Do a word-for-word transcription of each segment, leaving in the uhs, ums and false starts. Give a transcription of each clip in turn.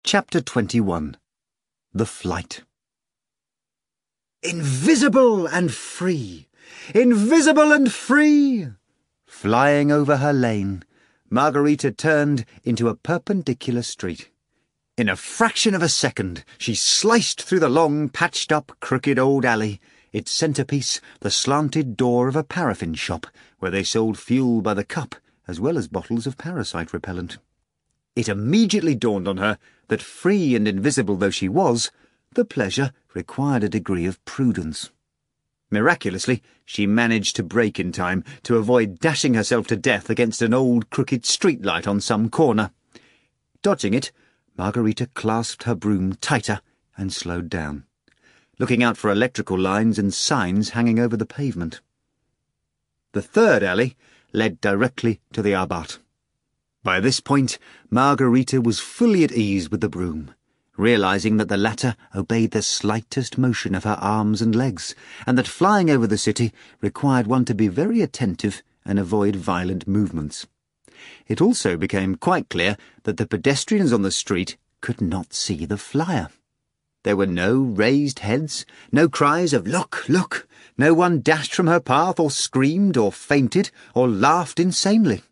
Chapter twenty-one. The Flight. Invisible and free! Invisible and free! Flying over her lane, Margarita turned into a perpendicular street. In a fraction of a second, she sliced through the long, patched-up, crooked old alley, its centrepiece the slanted door of a paraffin shop, where they sold fuel by the cup, as well as bottles of parasite repellent. It immediately dawned on her that, free and invisible though she was, the pleasure required a degree of prudence. Miraculously, she managed to brake in time to avoid dashing herself to death against an old crooked streetlight on some corner. Dodging it, Margarita clasped her broom tighter and slowed down, looking out for electrical lines and signs hanging over the pavement. The third alley led directly to the Arbat. By this point, Margarita was fully at ease with the broom, realizing that the latter obeyed the slightest motion of her arms and legs, and that flying over the city required one to be very attentive and avoid violent movements. It also became quite clear that the pedestrians on the street could not see the flyer. There were no raised heads, no cries of "Look, look!" No one dashed from her path or screamed or fainted or laughed insanely.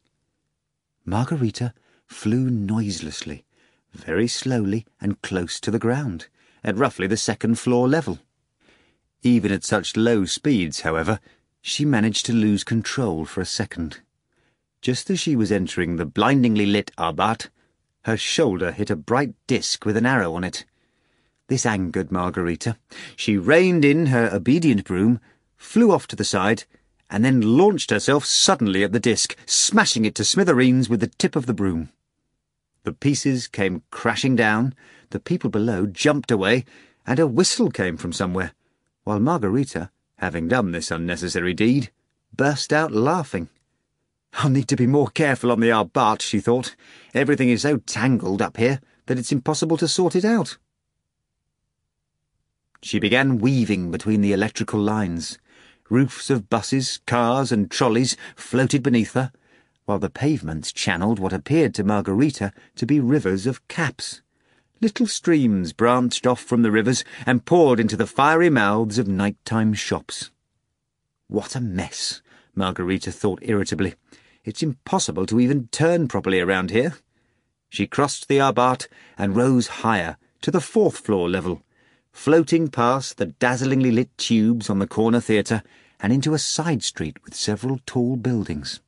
Margarita flew noiselessly, very slowly and close to the ground, at roughly the second floor level. Even at such low speeds, however, she managed to lose control for a second. Just as she was entering the blindingly lit Arbat, her shoulder hit a bright disc with an arrow on it. This angered Margarita. She reined in her obedient broom, flew off to the side, and then launched herself suddenly at the disc, smashing it to smithereens with the tip of the broom. The pieces came crashing down, the people below jumped away, and a whistle came from somewhere, while Margarita, having done this unnecessary deed, burst out laughing. "I'll need to be more careful on the Arbat," she thought. "Everything is so tangled up here that it's impossible to sort it out." She began weaving between the electrical lines. Roofs of buses, cars, and trolleys floated beneath her, while the pavements channeled what appeared to Margarita to be rivers of caps. Little streams branched off from the rivers and poured into the fiery mouths of nighttime shops. "What a mess," Margarita thought irritably. "It's impossible to even turn properly around here." She crossed the Arbat and rose higher, to the fourth floor level, floating past the dazzlingly lit tubes on the corner theatre and into a side street with several tall buildings.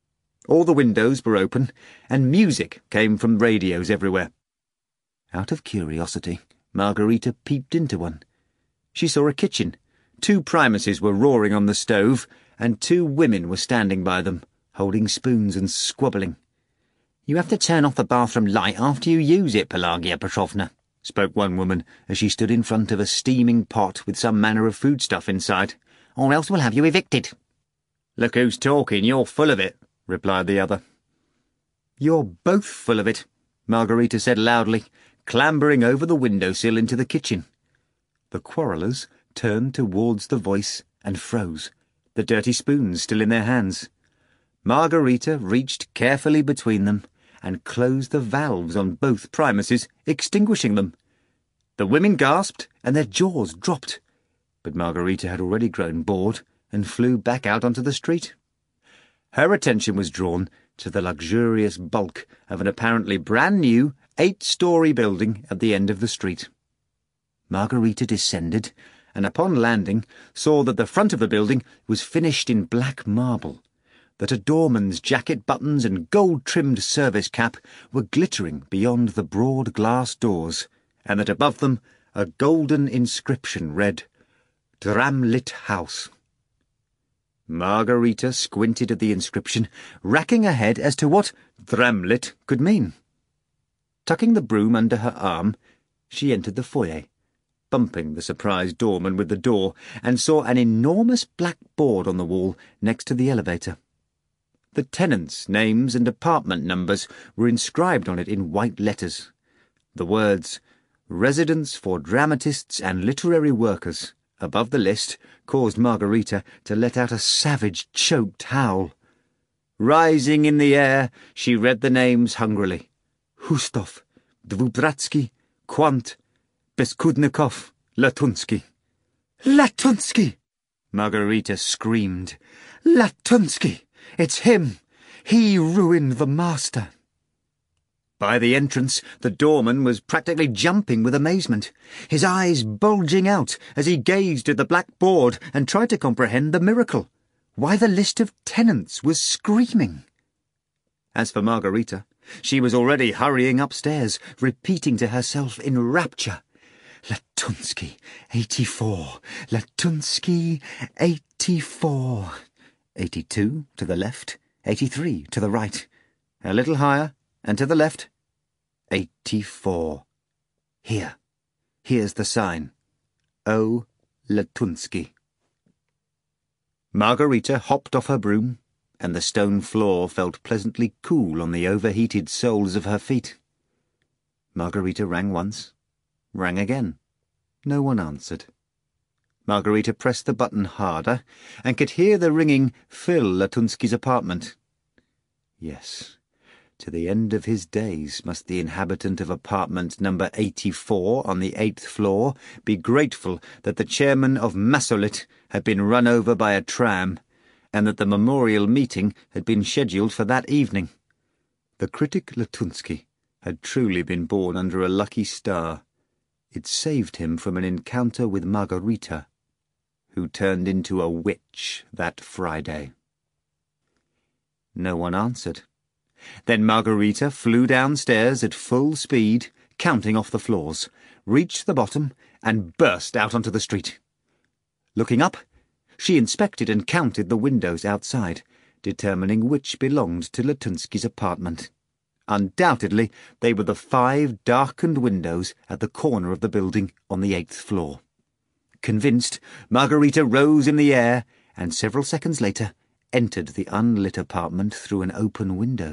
All the windows were open, and music came from radios everywhere. Out of curiosity, Margarita peeped into one. She saw a kitchen. Two primuses were roaring on the stove, and two women were standing by them, holding spoons and squabbling. "You have to turn off the bathroom light after you use it, Pelagia Petrovna," spoke one woman as she stood in front of a steaming pot with some manner of foodstuff inside, "or else we'll have you evicted." "Look who's talking, you're full of it," replied the other. "You're both full of it," Margarita said loudly, clambering over the windowsill into the kitchen. The quarrellers turned towards the voice and froze, the dirty spoons still in their hands. Margarita reached carefully between them and closed the valves on both primuses, extinguishing them. The women gasped, and their jaws dropped, but Margarita had already grown bored and flew back out onto the street. Her attention was drawn to the luxurious bulk of an apparently brand-new, eight-storey building at the end of the street. Margarita descended, and upon landing saw that the front of the building was finished in black marble, that a doorman's jacket buttons and gold-trimmed service cap were glittering beyond the broad glass doors, and that above them a golden inscription read, "Dramlit House." Margarita squinted at the inscription, racking her head as to what Dramlit could mean. Tucking the broom under her arm, she entered the foyer, bumping the surprised doorman with the door, and saw an enormous black board on the wall next to the elevator. The tenants' names and apartment numbers were inscribed on it in white letters. The words, "Residence for Dramatists and Literary Workers," above the list caused Margarita to let out a savage, choked howl. Rising in the air, she read the names hungrily. Hustov, Dvubratsky, Quant Beskudnikov Latunsky. Latunsky! Margarita screamed. Latunsky! It's him! He ruined the master. By the entrance, the doorman was practically jumping with amazement, his eyes bulging out as he gazed at the black board and tried to comprehend the miracle, why the list of tenants was screaming. As for Margarita, she was already hurrying upstairs, repeating to herself in rapture, Latunsky, eighty-four, Latunsky, eighty-four. Eighty-two to the left, eighty-three to the right, a little higher, and to the left, eighty-four. Here, here's the sign. O. Latunsky. Margarita hopped off her broom, and the stone floor felt pleasantly cool on the overheated soles of her feet. Margarita rang once, rang again. No one answered. Margarita pressed the button harder, and could hear the ringing fill Latunsky's apartment. Yes, to the end of his days must the inhabitant of apartment number eighty-four on the eighth floor be grateful that the chairman of Masolit had been run over by a tram, and that the memorial meeting had been scheduled for that evening. The critic Latunsky had truly been born under a lucky star. It saved him from an encounter with Margarita, who turned into a witch that Friday. No one answered. Then Margarita flew downstairs at full speed, counting off the floors, reached the bottom, and burst out onto the street. Looking up, she inspected and counted the windows outside, determining which belonged to Latunsky's apartment. Undoubtedly, they were the five darkened windows at the corner of the building on the eighth floor. Convinced, Margarita rose in the air, and several seconds later entered the unlit apartment through an open window.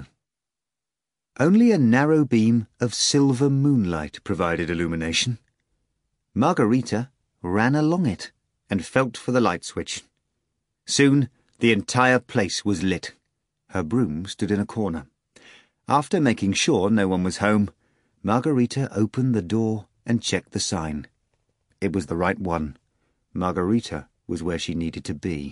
Only a narrow beam of silver moonlight provided illumination. Margarita ran along it and felt for the light switch. Soon the entire place was lit. Her broom stood in a corner. After making sure no one was home, Margarita opened the door and checked the sign. It was the right one. Margarita was where she needed to be.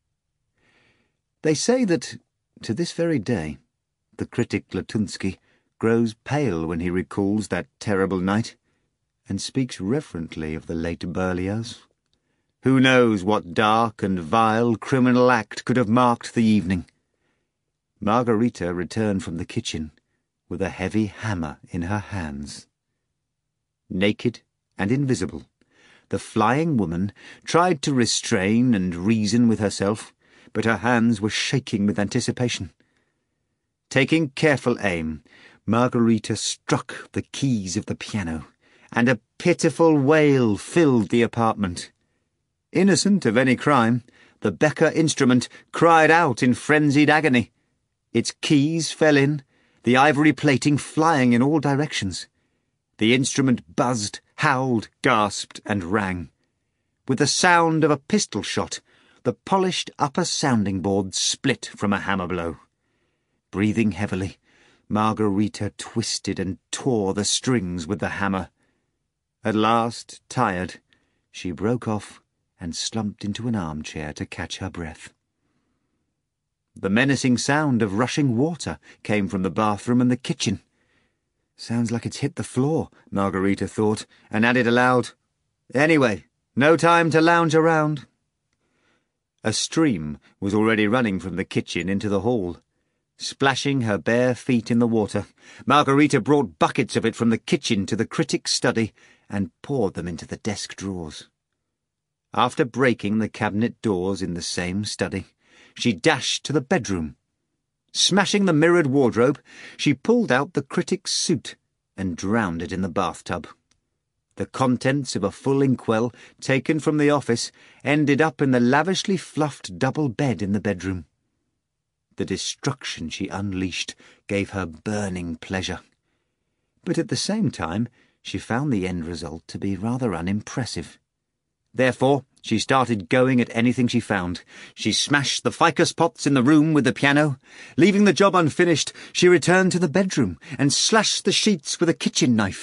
They say that, to this very day, the critic Latunsky grows pale when he recalls that terrible night, and speaks reverently of the late Berlioz. Who knows what dark and vile criminal act could have marked the evening? Margarita returned from the kitchen with a heavy hammer in her hands. Naked and invisible, the flying woman tried to restrain and reason with herself, but her hands were shaking with anticipation. Taking careful aim, Margarita struck the keys of the piano, and a pitiful wail filled the apartment. Innocent of any crime, the Becker instrument cried out in frenzied agony. Its keys fell in, the ivory plating flying in all directions. The instrument buzzed, howled, gasped, and rang. With the sound of a pistol shot, the polished upper sounding board split from a hammer blow. Breathing heavily, Margarita twisted and tore the strings with the hammer. At last, tired, she broke off and slumped into an armchair to catch her breath. The menacing sound of rushing water came from the bathroom and the kitchen. Sounds like it's hit the floor, Margarita thought, and added aloud, Anyway, no time to lounge around. A stream was already running from the kitchen into the hall. Splashing her bare feet in the water, Margarita brought buckets of it from the kitchen to the critic's study and poured them into the desk drawers. After breaking the cabinet doors in the same study, she dashed to the bedroom. Smashing the mirrored wardrobe, she pulled out the critic's suit and drowned it in the bathtub. The contents of a full inkwell, taken from the office, ended up in the lavishly fluffed double bed in the bedroom. The destruction she unleashed gave her burning pleasure. But at the same time, she found the end result to be rather unimpressive. Therefore, she started going at anything she found. She smashed the ficus pots in the room with the piano. Leaving the job unfinished, she returned to the bedroom and slashed the sheets with a kitchen knife.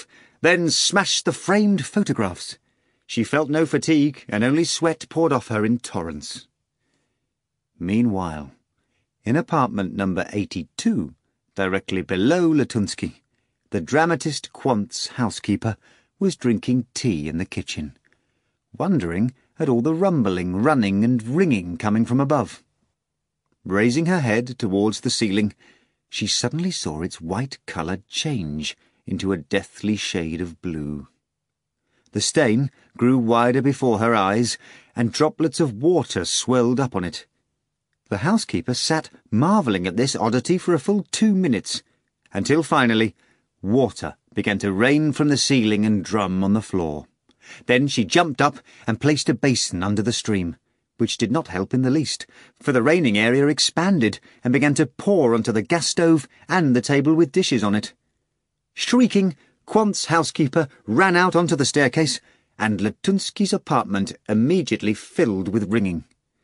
then smashed the framed photographs. She felt no fatigue, and only sweat poured off her in torrents. Meanwhile, in apartment number eighty-two, directly below Latunsky, the dramatist Quant's housekeeper was drinking tea in the kitchen, wondering at all the rumbling, running and ringing coming from above. Raising her head towards the ceiling, she suddenly saw its white colour change into a deathly shade of blue. The stain grew wider before her eyes, and droplets of water swirled up on it. The housekeeper sat marvelling at this oddity for a full two minutes, until finally water began to rain from the ceiling and drum on the floor. Then she jumped up and placed a basin under the stream, which did not help in the least, for the raining area expanded and began to pour onto the gas stove and the table with dishes on it. Shrieking, Quant's housekeeper ran out onto the staircase, and Latunsky's apartment immediately filled with ringing.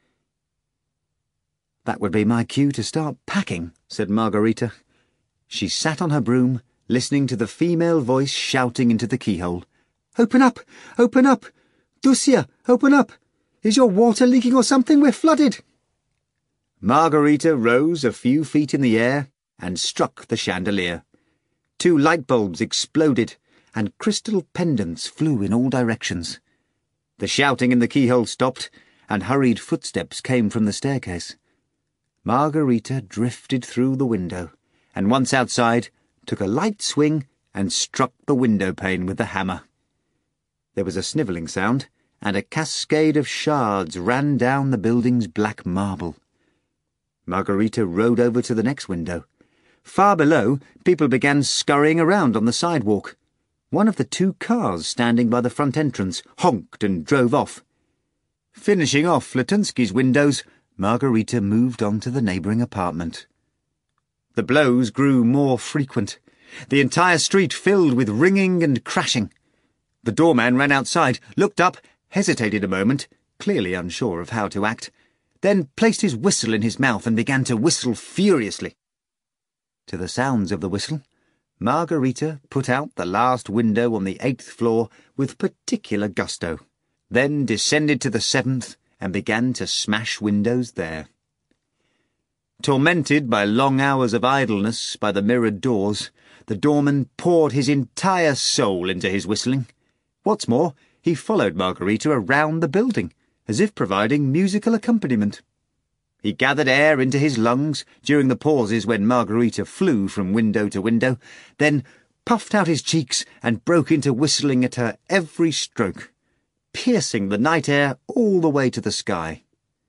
"That would be my cue to start packing," said Margarita. She sat on her broom, listening to the female voice shouting into the keyhole. "Open up! Open up! Dusia, open up! Is your water leaking or something? We're flooded!" Margarita rose a few feet in the air and struck the chandelier. Two light bulbs exploded, and crystal pendants flew in all directions. The shouting in the keyhole stopped, and hurried footsteps came from the staircase. Margarita drifted through the window, and once outside, took a light swing and struck the window pane with the hammer. There was a snivelling sound, and a cascade of shards ran down the building's black marble. Margarita rode over to the next window. Far below, people began scurrying around on the sidewalk. One of the two cars standing by the front entrance honked and drove off. Finishing off Latunsky's windows, Margarita moved on to the neighbouring apartment. The blows grew more frequent. The entire street filled with ringing and crashing. The doorman ran outside, looked up, hesitated a moment, clearly unsure of how to act, then placed his whistle in his mouth and began to whistle furiously. To the sounds of the whistle, Margarita put out the last window on the eighth floor with particular gusto, then descended to the seventh and began to smash windows there. Tormented by long hours of idleness by the mirrored doors, the doorman poured his entire soul into his whistling. What's more, he followed Margarita around the building, as if providing musical accompaniment. He gathered air into his lungs during the pauses when Margarita flew from window to window, then puffed out his cheeks and broke into whistling at her every stroke, piercing the night air all the way to the sky.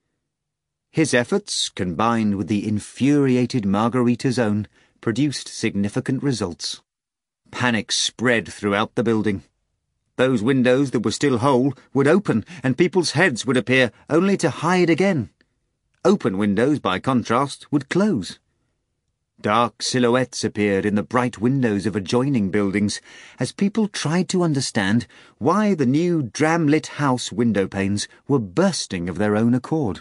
His efforts, combined with the infuriated Margarita's own, produced significant results. Panic spread throughout the building. Those windows that were still whole would open, and people's heads would appear only to hide again. Open windows, by contrast, would close. Dark silhouettes appeared in the bright windows of adjoining buildings as people tried to understand why the new dram-lit house window panes were bursting of their own accord.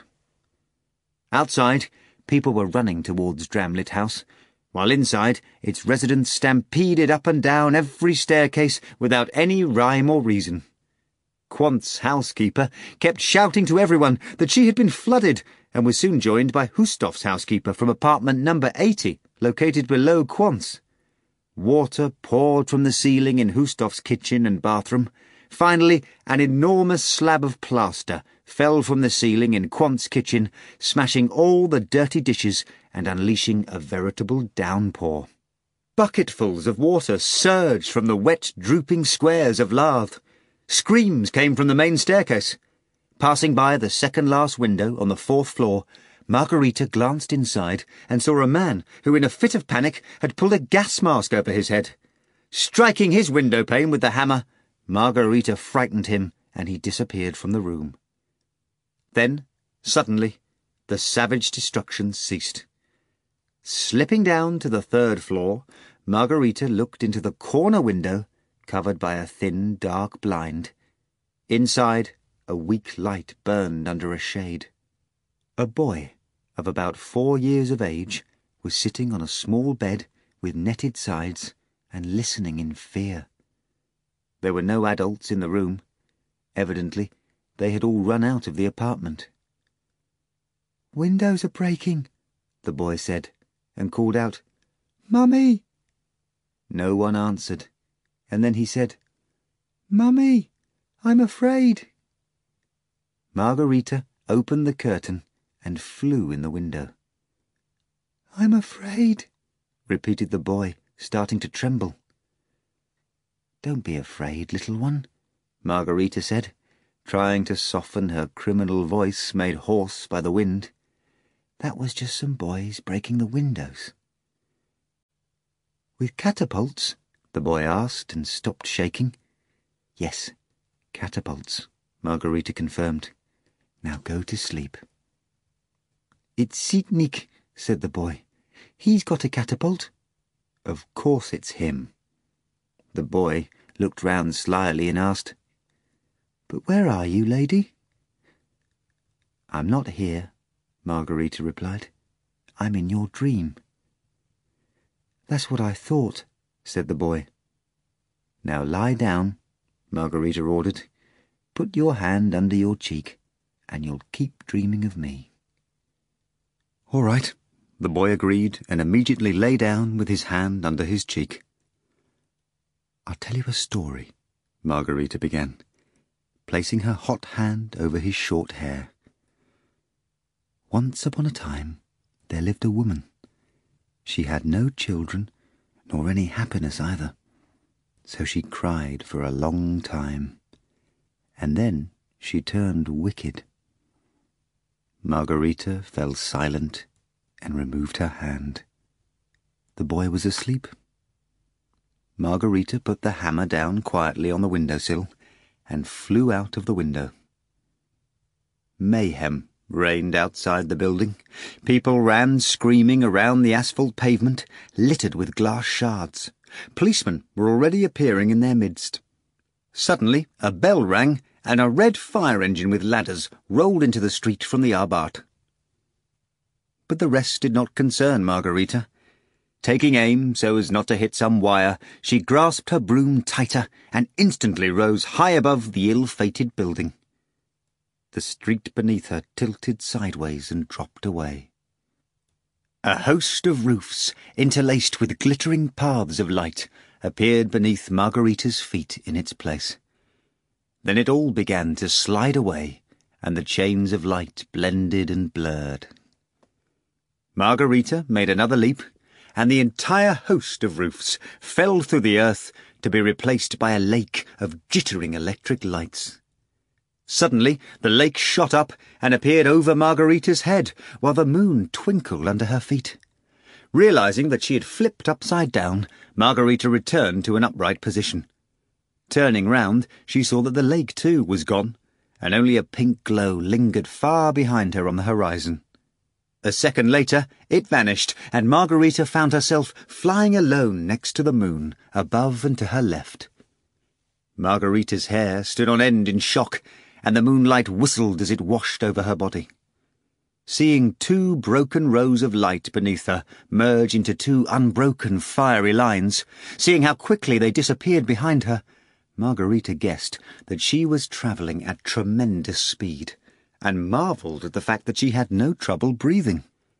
Outside, people were running towards Dramlit House, while inside, its residents stampeded up and down every staircase without any rhyme or reason. Quant's housekeeper kept shouting to everyone that she had been flooded, and was soon joined by Hustof's housekeeper from apartment number eighty, located below Quant's. Water poured from the ceiling in Hustof's kitchen and bathroom. Finally, an enormous slab of plaster fell from the ceiling in Quant's kitchen, smashing all the dirty dishes and unleashing a veritable downpour. Bucketfuls of water surged from the wet, drooping squares of lath. Screams came from the main staircase. Passing by the second-last window on the fourth floor, Margarita glanced inside and saw a man who, in a fit of panic, had pulled a gas mask over his head. Striking his window pane with the hammer, Margarita frightened him, and he disappeared from the room. Then, suddenly, the savage destruction ceased. Slipping down to the third floor, Margarita looked into the corner window, covered by a thin, dark blind. Inside, a weak light burned under a shade. A boy, of about four years of age, was sitting on a small bed with netted sides and listening in fear. There were no adults in the room. Evidently, they had all run out of the apartment. "Windows are breaking," the boy said, and called out, "Mummy!" No one answered, and then he said, "Mummy, I'm afraid." Margarita opened the curtain and flew in the window. "I'm afraid," repeated the boy, starting to tremble. "Don't be afraid, little one," Margarita said, trying to soften her criminal voice made hoarse by the wind. "That was just some boys breaking the windows." "With catapults?" the boy asked and stopped shaking. "Yes, catapults," Margarita confirmed. "Now go to sleep." "It's Sitnik," said the boy. "He's got a catapult." "Of course it's him." The boy looked round slyly and asked, "But where are you, lady?" "I'm not here," Margarita replied. "I'm in your dream." "That's what I thought," said the boy. "Now lie down," Margarita ordered. "Put your hand under your cheek, and you'll keep dreaming of me." "All right," the boy agreed, and immediately lay down with his hand under his cheek. "I'll tell you a story," Margarita began, placing her hot hand over his short hair. "Once upon a time there lived a woman. She had no children, nor any happiness either, so she cried for a long time, and then she turned wicked." Margarita fell silent and removed her hand. The boy was asleep. Margarita put the hammer down quietly on the windowsill and flew out of the window. Mayhem reigned outside the building. People ran screaming around the asphalt pavement, littered with glass shards. Policemen were already appearing in their midst. Suddenly a bell rang, and a red fire engine with ladders rolled into the street from the Arbart. But the rest did not concern Margarita. Taking aim so as not to hit some wire, she grasped her broom tighter and instantly rose high above the ill-fated building. The street beneath her tilted sideways and dropped away. A host of roofs, interlaced with glittering paths of light, appeared beneath Margarita's feet in its place. Then it all began to slide away, and the chains of light blended and blurred. Margarita made another leap, and the entire host of roofs fell through the earth to be replaced by a lake of jittering electric lights. Suddenly the lake shot up and appeared over Margarita's head, while the moon twinkled under her feet. Realizing that she had flipped upside down, Margarita returned to an upright position. Turning round, she saw that the lake too was gone, and only a pink glow lingered far behind her on the horizon. A second later, it vanished, and Margarita found herself flying alone next to the moon, above and to her left. Margarita's hair stood on end in shock, and the moonlight whistled as it washed over her body. Seeing two broken rows of light beneath her merge into two unbroken fiery lines, seeing how quickly they disappeared behind her, Margarita guessed that she was travelling at tremendous speed, and marvelled at the fact that she had no trouble breathing.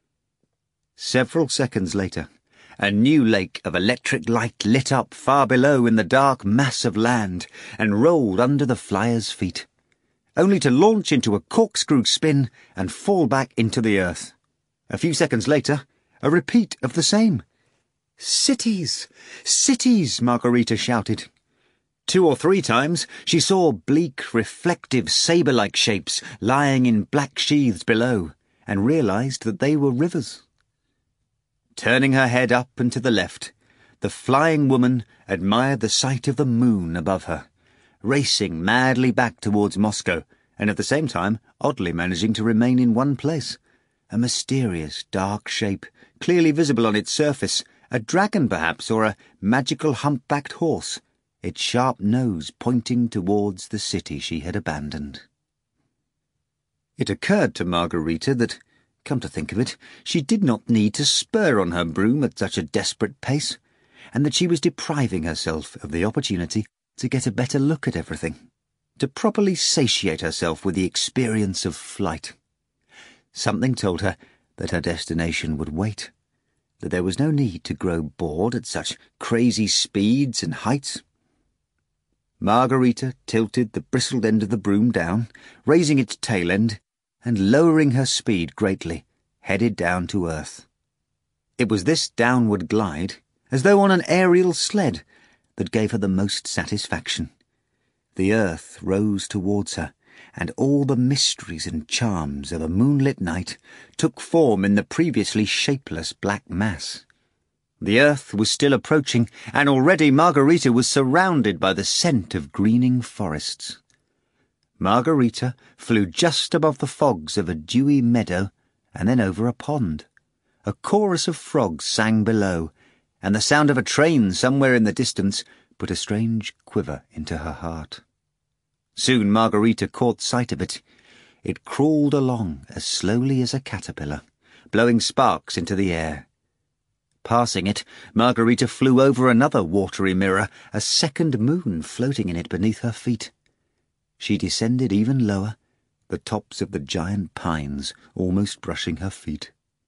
Several seconds later, a new lake of electric light lit up far below in the dark mass of land and rolled under the flyer's feet, only to launch into a corkscrew spin and fall back into the earth. A few seconds later, a repeat of the same. "Cities! Cities!" Margarita shouted. Two or three times she saw bleak, reflective, sabre-like shapes lying in black sheaths below, and realized that they were rivers. Turning her head up and to the left, the flying woman admired the sight of the moon above her, racing madly back towards Moscow, and at the same time oddly managing to remain in one place. A mysterious, dark shape, clearly visible on its surface, a dragon perhaps, or a magical humpbacked horse, its sharp nose pointing towards the city she had abandoned. It occurred to Margarita that, come to think of it, she did not need to spur on her broom at such a desperate pace, and that she was depriving herself of the opportunity to get a better look at everything, to properly satiate herself with the experience of flight. Something told her that her destination would wait, that there was no need to grow bored at such crazy speeds and heights. Margarita tilted the bristled end of the broom down, raising its tail end, and lowering her speed greatly, headed down to earth. It was this downward glide, as though on an aerial sled, that gave her the most satisfaction. The earth rose towards her, and all the mysteries and charms of a moonlit night took form in the previously shapeless black mass. The earth was still approaching, and already Margarita was surrounded by the scent of greening forests. Margarita flew just above the fogs of a dewy meadow, and then over a pond. A chorus of frogs sang below, and the sound of a train somewhere in the distance put a strange quiver into her heart. Soon Margarita caught sight of it. It crawled along as slowly as a caterpillar, blowing sparks into the air. Passing it, Margarita flew over another watery mirror, a second moon floating in it beneath her feet. She descended even lower, the tops of the giant pines almost brushing her feet.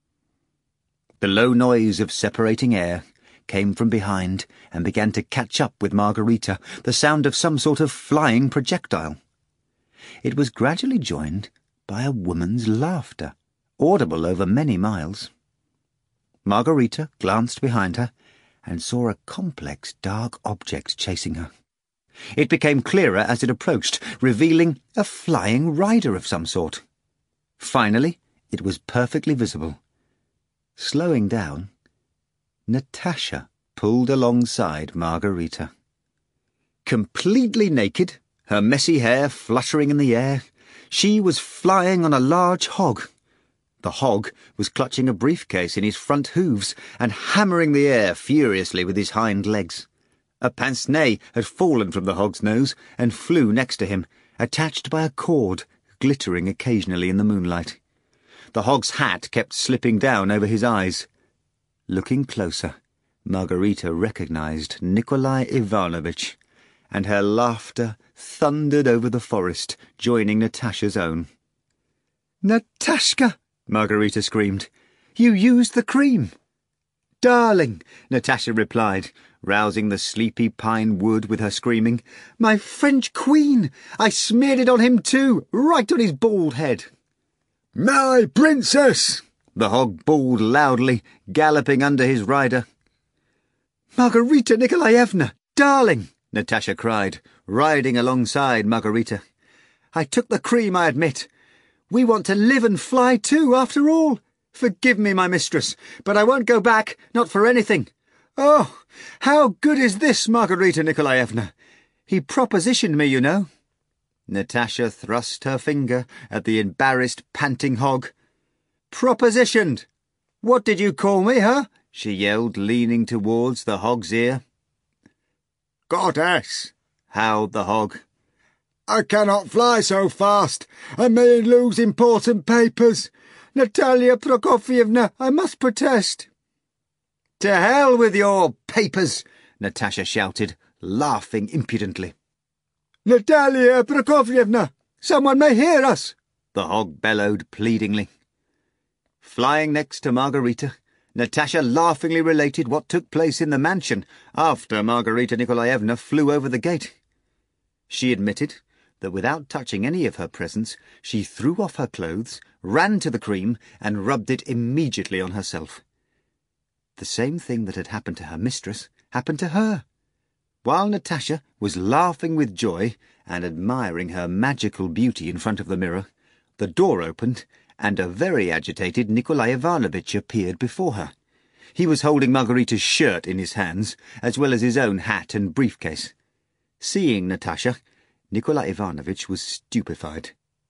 The low noise of separating air came from behind and began to catch up with Margarita, the sound of some sort of flying projectile. It was gradually joined by a woman's laughter, audible over many miles. Margarita glanced behind her and saw a complex dark object chasing her. It became clearer as it approached, revealing a flying rider of some sort. Finally, it was perfectly visible. Slowing down, Natasha pulled alongside Margarita. Completely naked, her messy hair fluttering in the air, she was flying on a large hog. The hog was clutching a briefcase in his front hooves and hammering the air furiously with his hind legs. A pince-nez had fallen from the hog's nose and flew next to him, attached by a cord, glittering occasionally in the moonlight. The hog's hat kept slipping down over his eyes. Looking closer, Margarita recognized Nikolai Ivanovich, and her laughter thundered over the forest, joining Natasha's own. "Natashka!" Margarita screamed. "You used the cream!" "Darling!" Natasha replied, rousing the sleepy pine wood with her screaming. "My French queen! I smeared it on him too, right on his bald head." "My princess!" the hog bawled loudly, galloping under his rider. "Margarita Nikolaevna, darling!" Natasha cried, riding alongside Margarita. "I took the cream, I admit. We want to live and fly too, after all. Forgive me, my mistress, but I won't go back, not for anything. Oh, how good is this, Margarita Nikolaevna? He propositioned me, you know." Natasha thrust her finger at the embarrassed, panting hog. "Propositioned? What did you call me, huh?" she yelled, leaning towards the hog's ear. "Goddess!" howled the hog. "I cannot fly so fast. I may lose important papers. Natalia Prokofyevna, I must protest." "To hell with your papers!" Natasha shouted, laughing impudently. "Natalia Prokofyevna, someone may hear us!" the hog bellowed pleadingly. Flying next to Margarita, Natasha laughingly related what took place in the mansion after Margarita Nikolaevna flew over the gate. She admitted that without touching any of her presents, she threw off her clothes, ran to the cream, and rubbed it immediately on herself. The same thing that had happened to her mistress happened to her. While Natasha was laughing with joy and admiring her magical beauty in front of the mirror, the door opened, and a very agitated Nikolai Ivanovich appeared before her. He was holding Margarita's shirt in his hands, as well as his own hat and briefcase. Seeing Natasha, Nikolai Ivanovich was stupefied.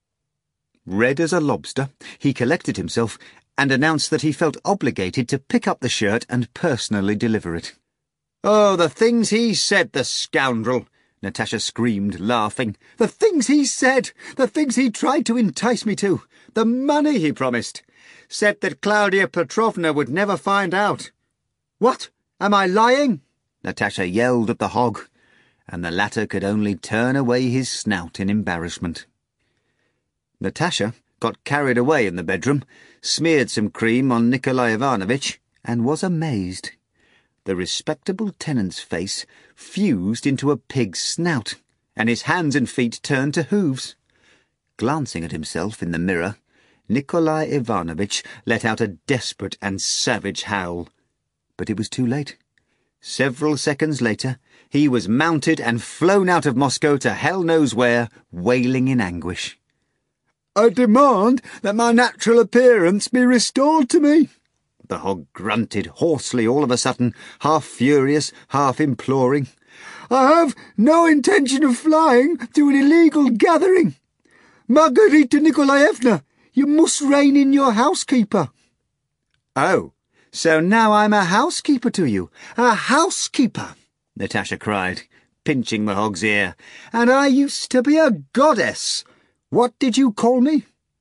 Red as a lobster, he collected himself and announced that he felt obligated to pick up the shirt and personally deliver it. "Oh, the things he said, the scoundrel!" Natasha screamed, laughing. "The things he said! The things he tried to entice me to! The money he promised! Said that Claudia Petrovna would never find out! What? Am I lying?" Natasha yelled at the hog, and the latter could only turn away his snout in embarrassment. Natasha got carried away in the bedroom, smeared some cream on Nikolai Ivanovitch, and was amazed. The respectable tenant's face fused into a pig's snout, and his hands and feet turned to hooves. Glancing at himself in the mirror, Nikolai Ivanovitch let out a desperate and savage howl. But it was too late. Several seconds later, he was mounted and flown out of Moscow to hell knows where, wailing in anguish. "I demand that my natural appearance be restored to me," the hog grunted hoarsely all of a sudden, half furious, half imploring. "I have no intention of flying to an illegal gathering. Margarita Nikolaevna, you must rein in your housekeeper." "Oh, so now I'm a housekeeper to you, a housekeeper," Natasha cried, pinching the hog's ear. "And I used to be a goddess. What did you call me?"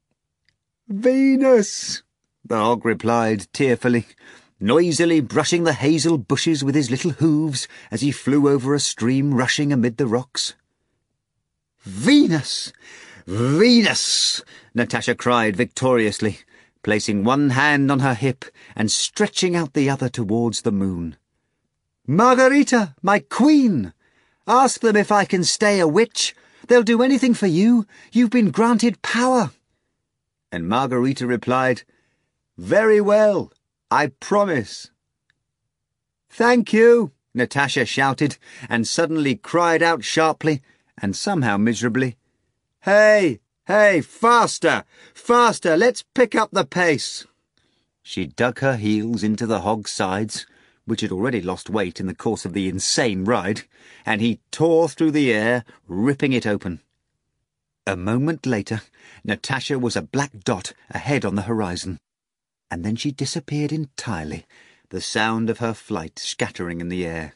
"Venus," the hog replied tearfully, noisily brushing the hazel bushes with his little hooves as he flew over a stream rushing amid the rocks. "Venus! Venus!" Natasha cried victoriously, placing one hand on her hip and stretching out the other towards the moon. "Margarita, my queen! Ask them if I can stay a witch. They'll do anything for you. You've been granted power." And Margarita replied, "Very well, I promise." "Thank you," Natasha shouted, and suddenly cried out sharply, and somehow miserably, "Hey, hey, faster, faster, let's pick up the pace." She dug her heels into the hog's sides, which had already lost weight in the course of the insane ride, and he tore through the air, ripping it open. A moment later, Natasha was a black dot ahead on the horizon, and then she disappeared entirely, the sound of her flight scattering in the air.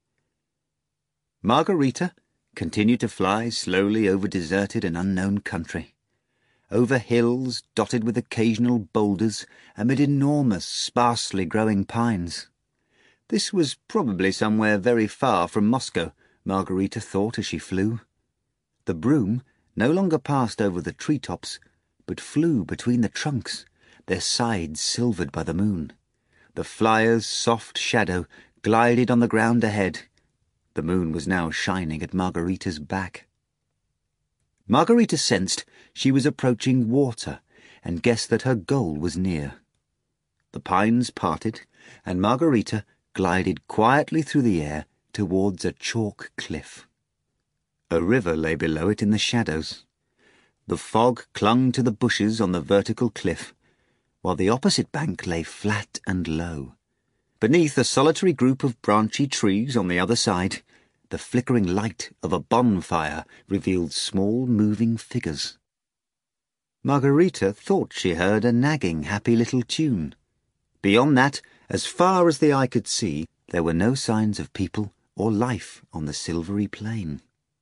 Margarita continued to fly slowly over deserted and unknown country, over hills dotted with occasional boulders amid enormous, sparsely growing pines. This was probably somewhere very far from Moscow, Margarita thought as she flew. The broom no longer passed over the treetops, but flew between the trunks, their sides silvered by the moon. The flyer's soft shadow glided on the ground ahead. The moon was now shining at Margarita's back. Margarita sensed she was approaching water and guessed that her goal was near. The pines parted, and Margarita glided quietly through the air towards a chalk cliff. A river lay below it in the shadows. The fog clung to the bushes on the vertical cliff, while the opposite bank lay flat and low. Beneath a solitary group of branchy trees on the other side, the flickering light of a bonfire revealed small moving figures. Margarita thought she heard a nagging, happy little tune. Beyond that, as far as the eye could see, there were no signs of people or life on the silvery plain.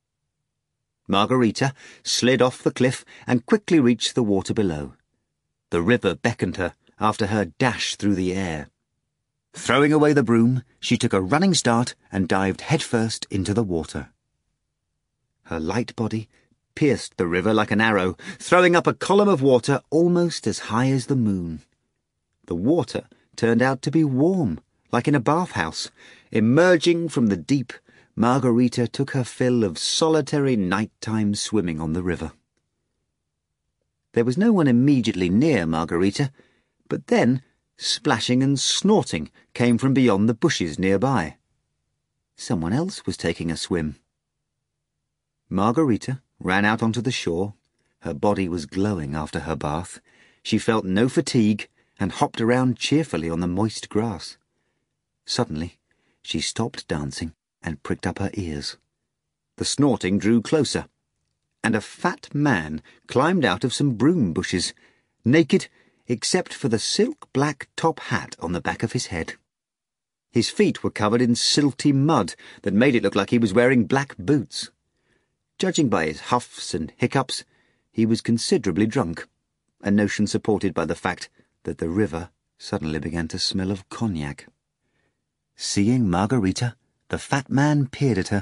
Margarita slid off the cliff and quickly reached the water below. The river beckoned her after her dash through the air. Throwing away the broom, she took a running start and dived headfirst into the water. Her light body pierced the river like an arrow, throwing up a column of water almost as high as the moon. The water turned out to be warm, like in a bathhouse. Emerging from the deep, Margarita took her fill of solitary nighttime swimming on the river. There was no one immediately near Margarita, but then splashing and snorting came from beyond the bushes nearby. Someone else was taking a swim. Margarita ran out onto the shore. Her body was glowing after her bath. She felt no fatigue and hopped around cheerfully on the moist grass. Suddenly, she stopped dancing and pricked up her ears. The snorting drew closer, and a fat man climbed out of some broom bushes, naked except for the silk-black top hat on the back of his head. His feet were covered in silty mud that made it look like he was wearing black boots. Judging by his huffs and hiccups, he was considerably drunk, a notion supported by the fact that the river suddenly began to smell of cognac. Seeing Margarita, the fat man peered at her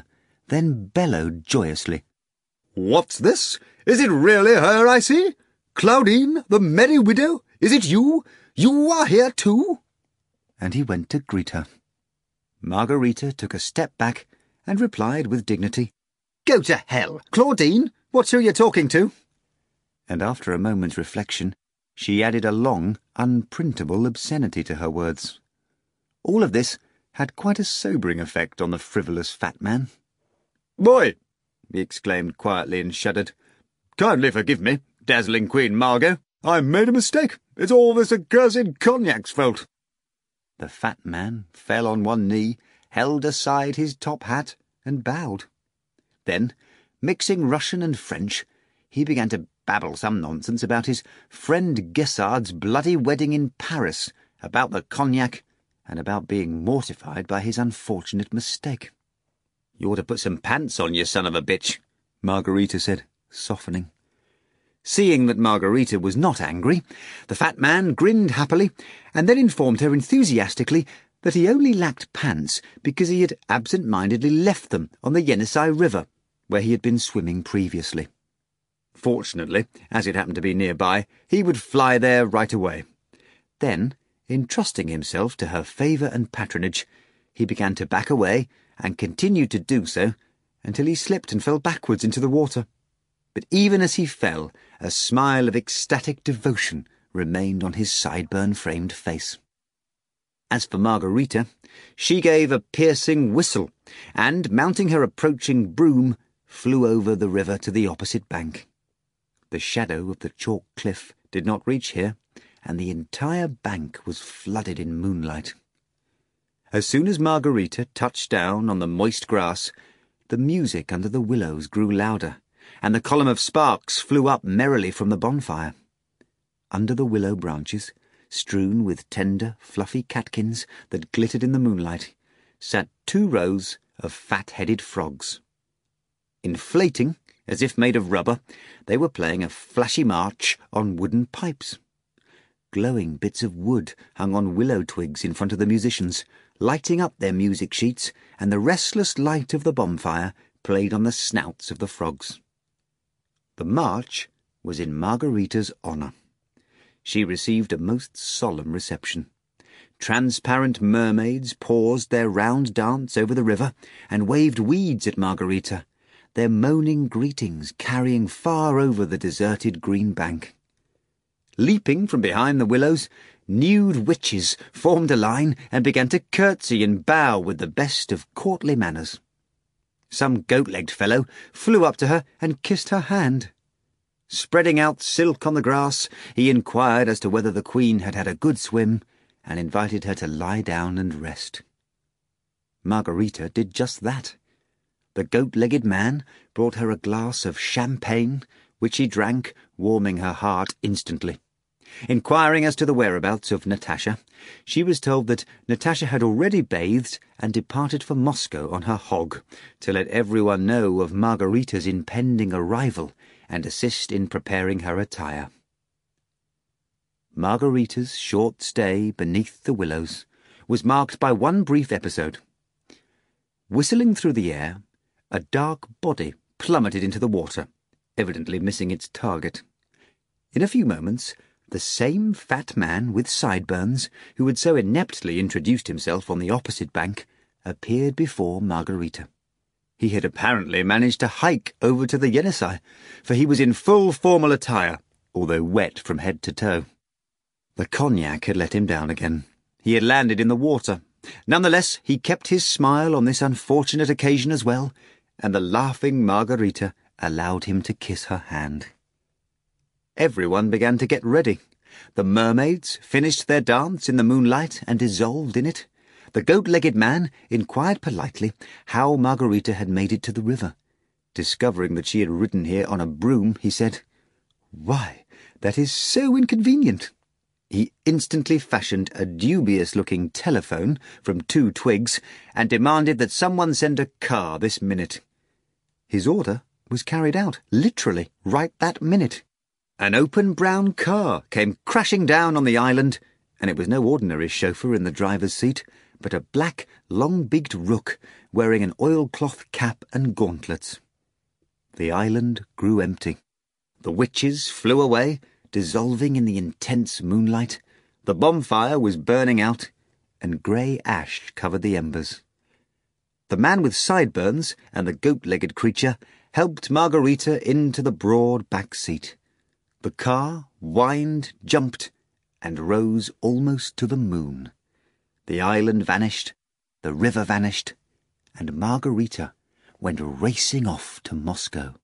then bellowed joyously. "What's this? Is it really her I see? Claudine, the merry widow? Is it you? You are here too?" And he went to greet her. Margarita took a step back and replied with dignity, "Go to hell, Claudine! What's who you're talking to?" And after a moment's reflection, she added a long, unprintable obscenity to her words. All of this had quite a sobering effect on the frivolous fat man. "Boy!" he exclaimed quietly and shuddered. "Kindly forgive me, dazzling Queen Margot. I made a mistake. It's all this accursed cognac's fault." The fat man fell on one knee, held aside his top hat, and bowed. Then, mixing Russian and French, he began to babble some nonsense about his friend Guessard's bloody wedding in Paris, about the cognac, and about being mortified by his unfortunate mistake. "You ought to put some pants on, you son of a bitch," Margarita said, softening. Seeing that Margarita was not angry, the fat man grinned happily, and then informed her enthusiastically that he only lacked pants because he had absent-mindedly left them on the Yenisei River, where he had been swimming previously. Fortunately, as it happened to be nearby, he would fly there right away. Then, entrusting himself to her favour and patronage, he began to back away, and continued to do so until he slipped and fell backwards into the water. But even as he fell, a smile of ecstatic devotion remained on his sideburn-framed face. As for Margarita, she gave a piercing whistle, and, mounting her approaching broom, flew over the river to the opposite bank. The shadow of the chalk cliff did not reach here, and the entire bank was flooded in moonlight. As soon as Margarita touched down on the moist grass, the music under the willows grew louder, and the column of sparks flew up merrily from the bonfire. Under the willow branches, strewn with tender, fluffy catkins that glittered in the moonlight, sat two rows of fat-headed frogs. Inflating, as if made of rubber, they were playing a flashy march on wooden pipes. Glowing bits of wood hung on willow twigs in front of the musicians, lighting up their music sheets, and the restless light of the bonfire played on the snouts of the frogs. The march was in Margarita's honour. She received a most solemn reception. Transparent mermaids paused their round dance over the river and waved weeds at Margarita, their moaning greetings carrying far over the deserted green bank. Leaping from behind the willows, nude witches formed a line and began to curtsy and bow with the best of courtly manners. Some goat-legged fellow flew up to her and kissed her hand. Spreading out silk on the grass, he inquired as to whether the Queen had had a good swim, and invited her to lie down and rest. Margarita did just that. The goat-legged man brought her a glass of champagne, which she drank, warming her heart instantly. Inquiring as to the whereabouts of Natasha, she was told that Natasha had already bathed and departed for Moscow on her hog, to let everyone know of Margarita's impending arrival and assist in preparing her attire. Margarita's short stay beneath the willows was marked by one brief episode. Whistling through the air, a dark body plummeted into the water, evidently missing its target. In a few moments, the same fat man with sideburns, who had so ineptly introduced himself on the opposite bank, appeared before Margarita. He had apparently managed to hike over to the Yenisei, for he was in full formal attire, although wet from head to toe. The cognac had let him down again. He had landed in the water. Nonetheless, he kept his smile on this unfortunate occasion as well, and the laughing Margarita allowed him to kiss her hand. Everyone began to get ready. The mermaids finished their dance in the moonlight and dissolved in it. The goat-legged man inquired politely how Margarita had made it to the river. Discovering that she had ridden here on a broom, he said, "Why, that is so inconvenient." He instantly fashioned a dubious-looking telephone from two twigs and demanded that someone send a car this minute. His order was carried out, literally, right that minute. An open brown car came crashing down on the island, and it was no ordinary chauffeur in the driver's seat, but a black, long-beaked rook wearing an oilcloth cap and gauntlets. The island grew empty. The witches flew away, dissolving in the intense moonlight. The bonfire was burning out, and grey ash covered the embers. The man with sideburns and the goat-legged creature helped Margarita into the broad back seat. The car whined, jumped, and rose almost to the moon. The island vanished, the river vanished, and Margarita went racing off to Moscow.